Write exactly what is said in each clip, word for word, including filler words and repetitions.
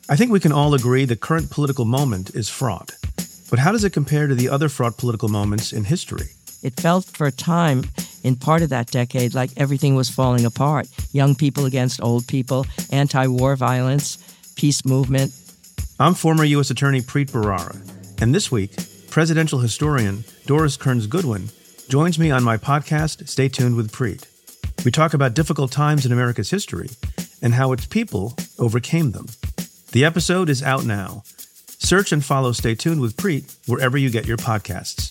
I think we can all agree the current political moment is fraught. But how does it compare to the other fraught political moments in history? It felt for a time, in part of that decade, like everything was falling apart. Young people against old people, anti-war violence, peace movement. I'm former U S Attorney Preet Bharara, and this week, presidential historian Doris Kearns Goodwin joins me on my podcast, Stay Tuned with Preet. We talk about difficult times in America's history and how its people overcame them. The episode is out now. Search and follow Stay Tuned with Preet wherever you get your podcasts.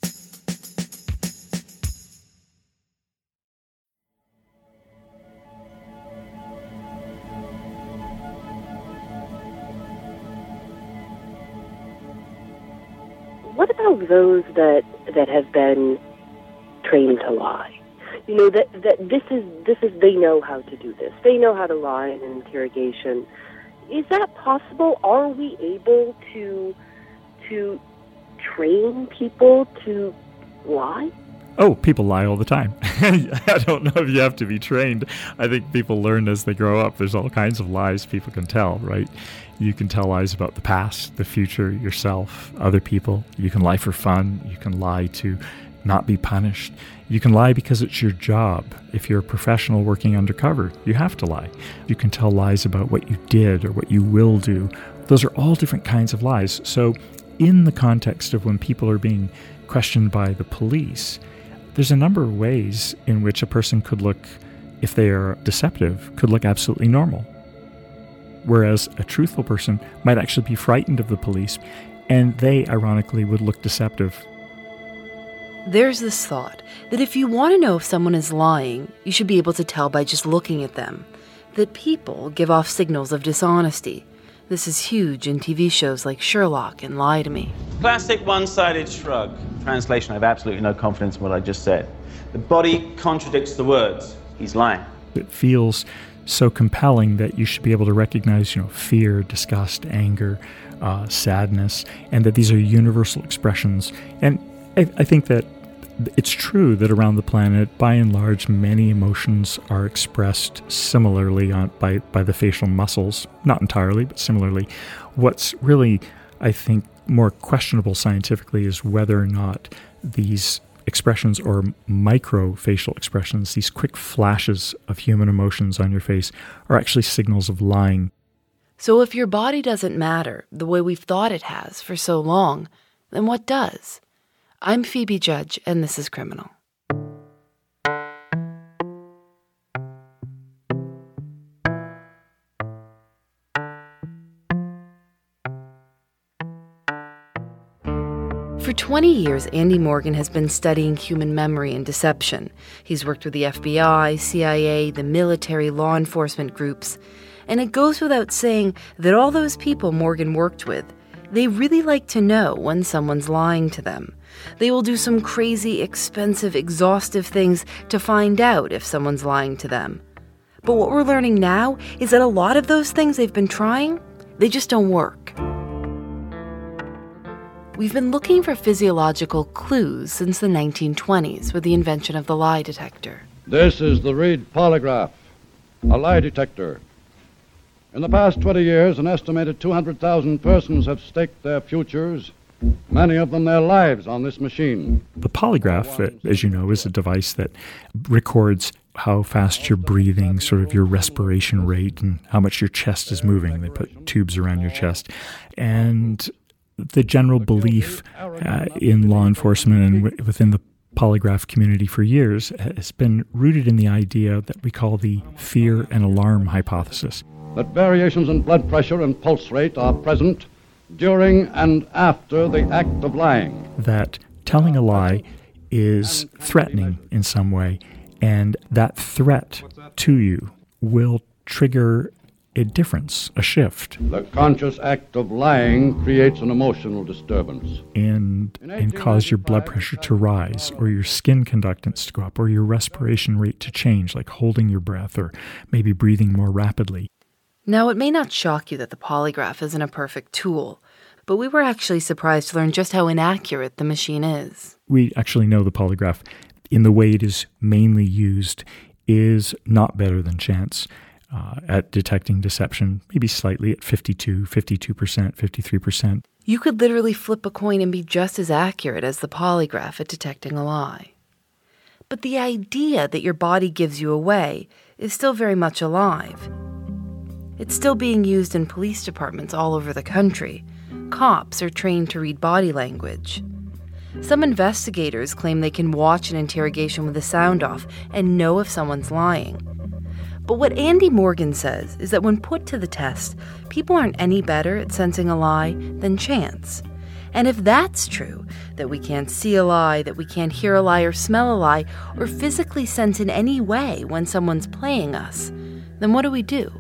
What about those that that have been trained to lie? You know, that, that this is this is they know how to do this. They know how to lie in an interrogation. Is that possible? Are we able to to train people to lie? Oh, people lie all the time. I don't know if you have to be trained. I think people learn as they grow up. There's all kinds of lies people can tell, right? You can tell lies about the past, the future, yourself, other people. You can lie for fun. You can lie to not be punished. You can lie because it's your job. If you're a professional working undercover, you have to lie. You can tell lies about what you did or what you will do. Those are all different kinds of lies. So in the context of when people are being questioned by the police, there's a number of ways in which a person could look, if they are deceptive, could look absolutely normal. Whereas a truthful person might actually be frightened of the police, and they, ironically, would look deceptive. There's this thought that if you want to know if someone is lying, you should be able to tell by just looking at them. That people give off signals of dishonesty. This is huge in T V shows like Sherlock and Lie to Me. Classic one-sided shrug. Translation, I have absolutely no confidence in what I just said. The body contradicts the words. He's lying. It feels so compelling that you should be able to recognize, you know, fear, disgust, anger, uh, sadness, and that these are universal expressions. And I, I think that it's true that around the planet, by and large, many emotions are expressed similarly on, by, by the facial muscles. Not entirely, but similarly. What's really, I think, more questionable scientifically is whether or not these expressions or micro-facial expressions, these quick flashes of human emotions on your face, are actually signals of lying. So if your body doesn't matter the way we've thought it has for so long, then what does? I'm Phoebe Judge, and this is Criminal. For twenty years, Andy Morgan has been studying human memory and deception. He's worked with the F B I, C I A, the military, law enforcement groups. And it goes without saying that all those people Morgan worked with, they really like to know when someone's lying to them. They will do some crazy, expensive, exhaustive things to find out if someone's lying to them. But what we're learning now is that a lot of those things they've been trying, they just don't work. We've been looking for physiological clues since the nineteen twenties with the invention of the lie detector. This is the Reed Polygraph, a lie detector. In the past twenty years, an estimated two hundred thousand persons have staked their futures, many of them their lives, on this machine. The polygraph, as you know, is a device that records how fast you're breathing, sort of your respiration rate, and how much your chest is moving. They put tubes around your chest. And the general belief uh, in law enforcement and w- within the polygraph community for years has been rooted in the idea that we call the fear and alarm hypothesis. That variations in blood pressure and pulse rate are present during and after the act of lying. That telling a lie is threatening in some way, and that threat to you will trigger a difference, a shift. The conscious act of lying creates an emotional disturbance. And, and cause your blood pressure to rise, or your skin conductance to go up, or your respiration rate to change, like holding your breath or maybe breathing more rapidly. Now, it may not shock you that the polygraph isn't a perfect tool, but we were actually surprised to learn just how inaccurate the machine is. We actually know the polygraph, in the way it is mainly used, is not better than chance. uh, at detecting deception, maybe slightly at fifty-two, fifty-two percent, fifty-three percent. You could literally flip a coin and be just as accurate as the polygraph at detecting a lie. But the idea that your body gives you away is still very much alive. It's still being used in police departments all over the country. Cops are trained to read body language. Some investigators claim they can watch an interrogation with the sound off and know if someone's lying. But what Andy Morgan says is that when put to the test, people aren't any better at sensing a lie than chance. And if that's true, that we can't see a lie, that we can't hear a lie or smell a lie, or physically sense in any way when someone's playing us, then what do we do?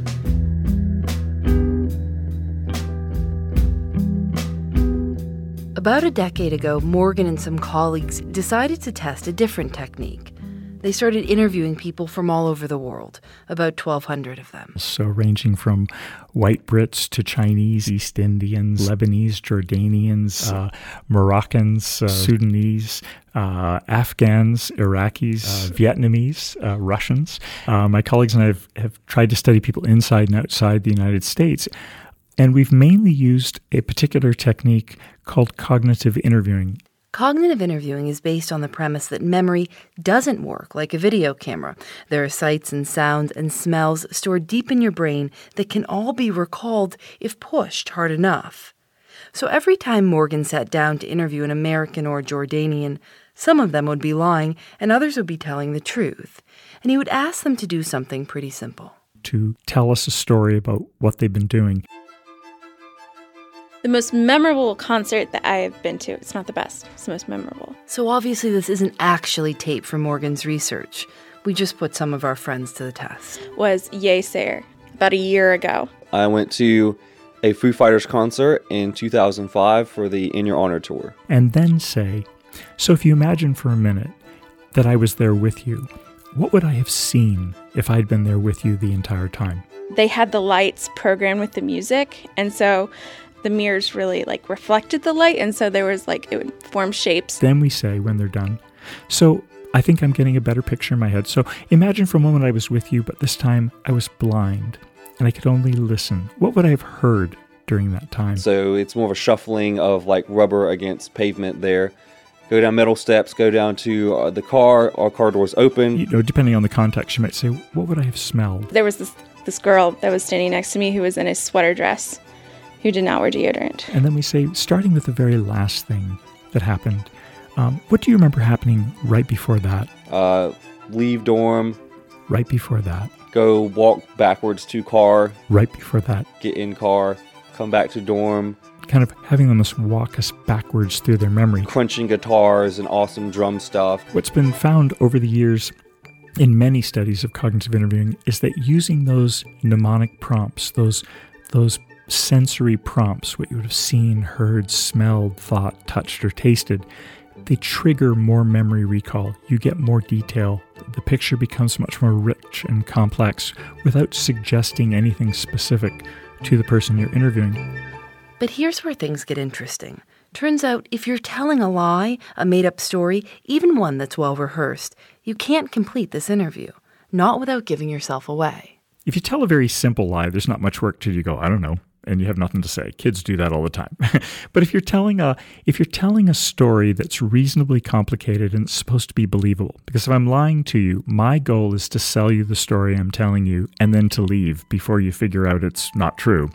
About a decade ago, Morgan and some colleagues decided to test a different technique. They started interviewing people from all over the world, about twelve hundred of them. So ranging from white Brits to Chinese, East Indians, Lebanese, Jordanians, uh, Moroccans, uh, Sudanese, uh, Afghans, Iraqis, uh, Vietnamese, uh, Russians. Uh, my colleagues and I have, have tried to study people inside and outside the United States. And we've mainly used a particular technique called cognitive interviewing. Cognitive interviewing is based on the premise that memory doesn't work like a video camera. There are sights and sounds and smells stored deep in your brain that can all be recalled if pushed hard enough. So every time Morgan sat down to interview an American or Jordanian, some of them would be lying and others would be telling the truth. And he would ask them to do something pretty simple. To tell us a story about what they've been doing. The most memorable concert that I have been to. It's not the best. It's the most memorable. So obviously this isn't actually tape from Morgan's research. We just put some of our friends to the test. Was Yeasayer about a year ago. I went to a Foo Fighters concert in two thousand five for the In Your Honor tour. And then say, so if you imagine for a minute that I was there with you, what would I have seen if I'd been there with you the entire time? They had the lights programmed with the music, and so the mirrors really like reflected the light, and so there was like, it would form shapes. Then we say when they're done, so I think I'm getting a better picture in my head. So imagine for a moment I was with you, but this time I was blind and I could only listen. What would I have heard during that time? So it's more of a shuffling of like rubber against pavement there. Go down metal steps, go down to uh, the car, our car doors open. You know, depending on the context, you might say, what would I have smelled? There was this, this girl that was standing next to me who was in a sweater dress, who did not wear deodorant. And then we say, starting with the very last thing that happened, um, what do you remember happening right before that? Uh, leave dorm. Right before that. Go walk backwards to car. Right before that. Get in car. Come back to dorm. Kind of having them just walk us backwards through their memory. Crunching guitars and awesome drum stuff. What's been found over the years in many studies of cognitive interviewing is that using those mnemonic prompts, those those sensory prompts, what you would have seen, heard, smelled, thought, touched, or tasted, they trigger more memory recall. You get more detail. The picture becomes much more rich and complex without suggesting anything specific to the person you're interviewing. But here's where things get interesting. Turns out if you're telling a lie, a made-up story, even one that's well-rehearsed, you can't complete this interview, not without giving yourself away. If you tell a very simple lie, there's not much work till you go, I don't know, and you have nothing to say. Kids do that all the time. But if you're telling a if you're telling a story that's reasonably complicated and it's supposed to be believable, because if I'm lying to you, my goal is to sell you the story I'm telling you and then to leave before you figure out it's not true,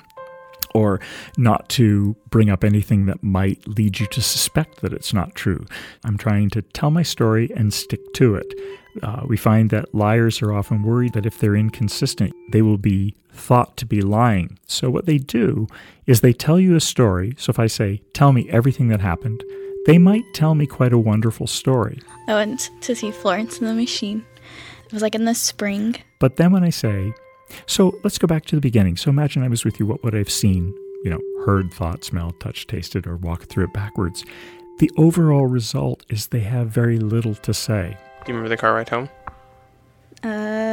or not to bring up anything that might lead you to suspect that it's not true. I'm trying to tell my story and stick to it. Uh, we find that liars are often worried that if they're inconsistent, they will be thought to be lying. So what they do is they tell you a story. So if I say, tell me everything that happened, they might tell me quite a wonderful story. I went to see Florence and the Machine. It was like in the spring. But then when I say, so let's go back to the beginning. So imagine I was with you, what would I have seen, you know, heard, thought, smelled, touched, tasted, or walked through it backwards? The overall result is they have very little to say. Do you remember the car ride home? Uh,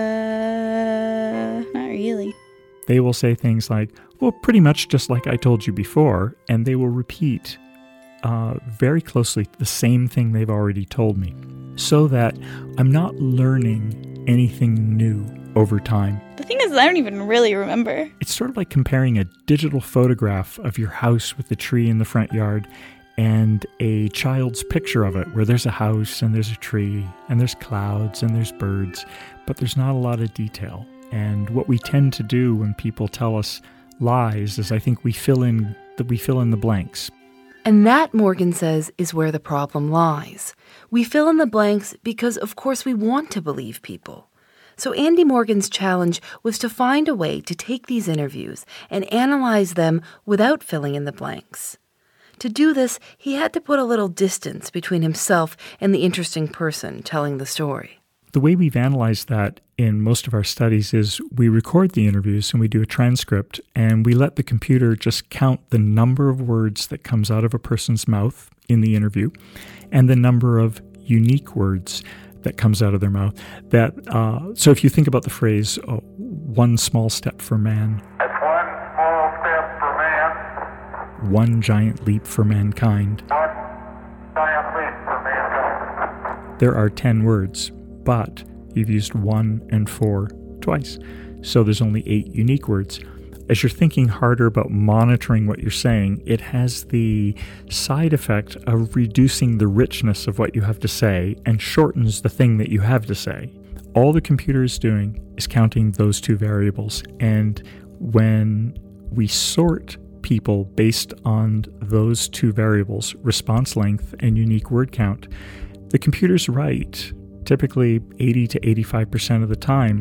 not really. They will say things like, well, pretty much just like I told you before, and they will repeat uh, very closely the same thing they've already told me, so that I'm not learning anything new over time. The thing is, I don't even really remember. It's sort of like comparing a digital photograph of your house with the tree in the front yard and a child's picture of it, where there's a house and there's a tree and there's clouds and there's birds, but there's not a lot of detail. And what we tend to do when people tell us lies is I think we fill in the, we fill in the blanks. And that, Morgan says, is where the problem lies. We fill in the blanks because, of course, we want to believe people. So Andy Morgan's challenge was to find a way to take these interviews and analyze them without filling in the blanks. To do this, he had to put a little distance between himself and the interesting person telling the story. The way we've analyzed that in most of our studies is we record the interviews and we do a transcript, and we let the computer just count the number of words that comes out of a person's mouth in the interview and the number of unique words that comes out of their mouth. That uh, so if you think about the phrase, oh, one small step for man, That's one small step for man, one giant leap for mankind, one giant leap for mankind. there are ten words, but you've used one and four twice. So there's only eight unique words. As you're thinking harder about monitoring what you're saying, it has the side effect of reducing the richness of what you have to say and shortens the thing that you have to say. All the computer is doing is counting those two variables. And when we sort people based on those two variables, response length and unique word count, the computer's right, typically eighty to eighty-five percent of the time.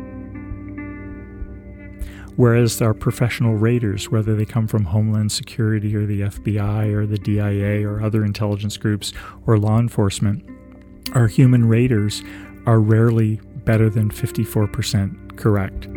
Whereas our professional raters, whether they come from Homeland Security or the F B I or the D I A or other intelligence groups or law enforcement, our human raters are rarely better than fifty-four percent correct.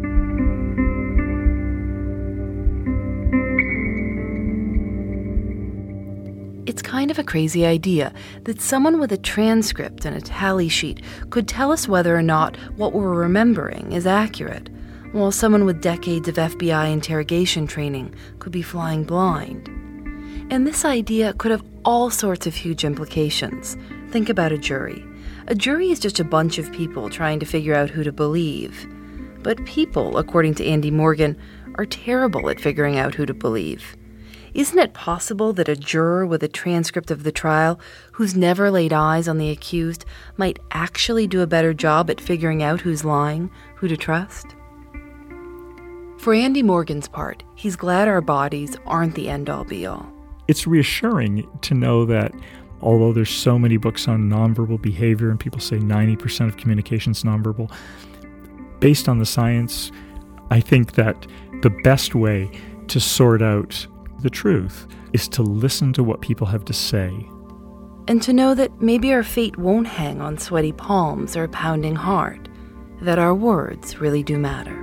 It's kind of a crazy idea that someone with a transcript and a tally sheet could tell us whether or not what we're remembering is accurate, while someone with decades of F B I interrogation training could be flying blind. And this idea could have all sorts of huge implications. Think about a jury. A jury is just a bunch of people trying to figure out who to believe. But people, according to Andy Morgan, are terrible at figuring out who to believe. Isn't it possible that a juror with a transcript of the trial who's never laid eyes on the accused might actually do a better job at figuring out who's lying, who to trust? For Andy Morgan's part, he's glad our bodies aren't the end-all be-all. It's reassuring to know that although there's so many books on nonverbal behavior and people say ninety percent of communication is nonverbal, based on the science, I think that the best way to sort out the truth is to listen to what people have to say. And to know that maybe our fate won't hang on sweaty palms or a pounding heart, that our words really do matter.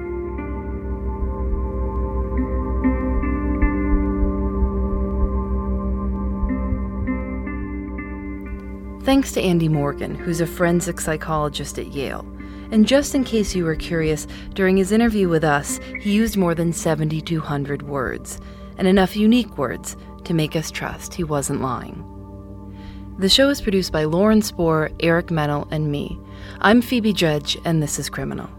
Thanks to Andy Morgan, who's a forensic psychologist at Yale. And just in case you were curious, during his interview with us, he used more than seventy-two hundred words, and enough unique words to make us trust he wasn't lying. The show is produced by Lauren Spohr, Eric Mennel, and me. I'm Phoebe Judge, and this is Criminal.